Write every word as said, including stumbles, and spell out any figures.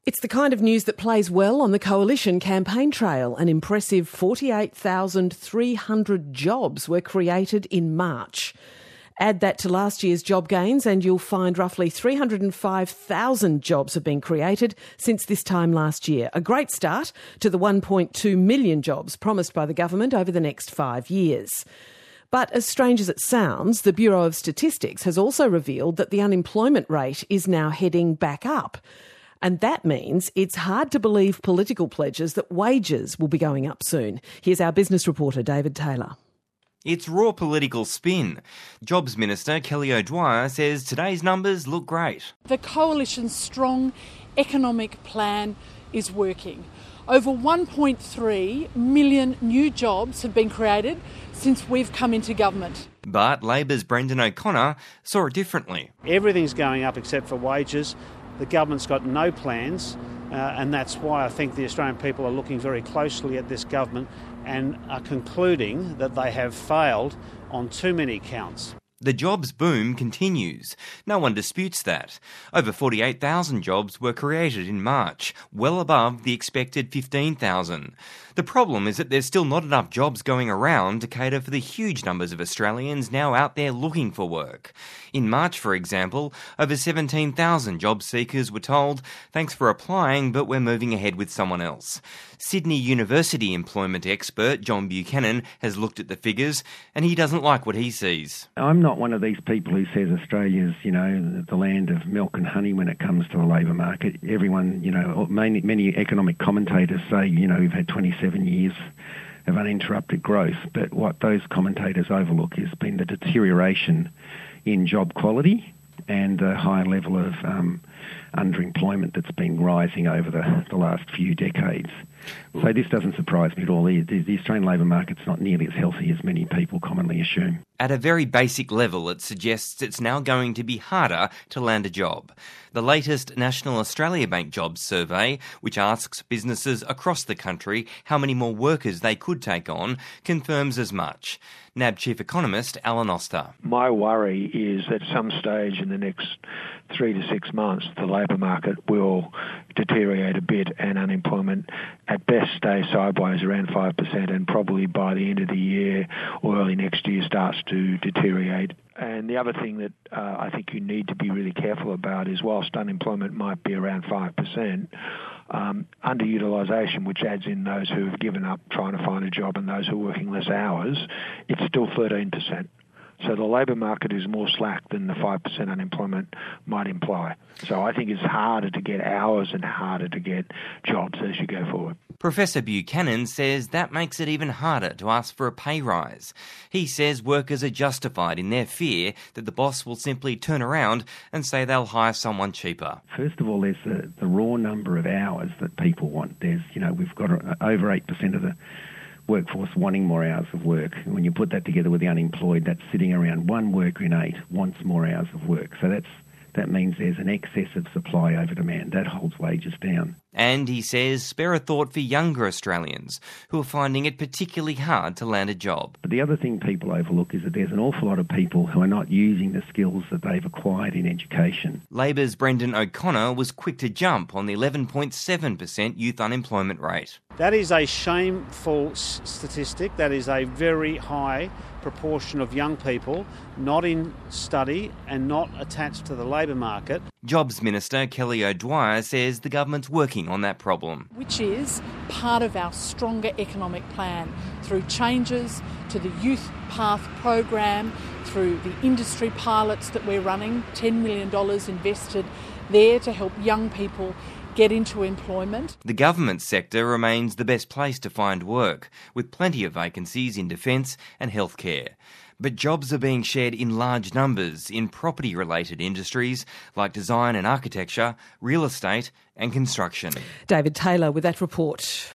It's the kind of news that plays well on the Coalition campaign trail. An impressive forty-eight thousand three hundred jobs were created in March. Add that to last year's job gains and you'll find roughly three hundred five thousand jobs have been created since this time last year. A great start to the one point two million jobs promised by the government over the next five years. But as strange as it sounds, the Bureau of Statistics has also revealed that the unemployment rate is now heading back up. And that means it's hard to believe political pledges that wages will be going up soon. Here's our business reporter, David Taylor. It's raw political spin. Jobs Minister Kelly O'Dwyer says today's numbers look great. The Coalition's strong economic plan is working. Over one point three million new jobs have been created since we've come into government. But Labor's Brendan O'Connor saw it differently. Everything's going up except for wages. The government's got no plans, uh, and that's why I think the Australian people are looking very closely at this government and are concluding that they have failed on too many counts. The jobs boom continues. No one disputes that. Over forty-eight thousand jobs were created in March, well above the expected fifteen thousand. The problem is that there's still not enough jobs going around to cater for the huge numbers of Australians now out there looking for work. In March, for example, over seventeen thousand job seekers were told, "Thanks for applying, but we're moving ahead with someone else." Sydney University employment expert John Buchanan has looked at the figures and he doesn't like what he sees. I'm not one of these people who says Australia's, you know, the land of milk and honey when it comes to the labour market. Everyone, you know, many, many economic commentators say, you know, we've had twenty-seven years of uninterrupted growth. But what those commentators overlook has been the deterioration in job quality and the high level of um, underemployment that's been rising over the, the last few decades. So this doesn't surprise me at all. The, the Australian labour market's not nearly as healthy as many people commonly assume. At a very basic level, it suggests it's now going to be harder to land a job. The latest National Australia Bank Jobs Survey, which asks businesses across the country how many more workers they could take on, confirms as much. N A B Chief Economist Alan Oster. My worry is that at some stage in the next three to six months, the labour market will deteriorate a bit and unemployment at best stay sideways around five percent, and probably by the end of the year or early next year starts to deteriorate. And the other thing that uh, I think you need to be really careful about is whilst unemployment might be around five percent, um, underutilisation, which adds in those who have given up trying to find a job and those who are working less hours, it's still thirteen percent. So the labour market is more slack than the five percent unemployment might imply. So I think it's harder to get hours and harder to get jobs as you go forward. Professor Buchanan says that makes it even harder to ask for a pay rise. He says workers are justified in their fear that the boss will simply turn around and say they'll hire someone cheaper. First of all, there's the, the raw number of hours that people want. There's, you know, we've got over eight percent of the workforce wanting more hours of work. And when you put that together with the unemployed, that's sitting around one worker in eight wants more hours of work. So that's that means there's an excess of supply over demand. That holds wages down. And he says spare a thought for younger Australians who are finding it particularly hard to land a job. But the other thing people overlook is that there's an awful lot of people who are not using the skills that they've acquired in education. Labor's Brendan O'Connor was quick to jump on the eleven point seven percent youth unemployment rate. That is a shameful s- statistic. That is a very high proportion of young people not in study and not attached to the labour market. Jobs Minister Kelly O'Dwyer says the government's working on that problem. Which is part of our stronger economic plan through changes to the Youth Path program, through the industry pilots that we're running, ten million dollars invested there to help young people get into employment. The government sector remains the best place to find work, with plenty of vacancies in defence and healthcare. But jobs are being shared in large numbers in property-related industries like design and architecture, real estate and construction. David Taylor with that report.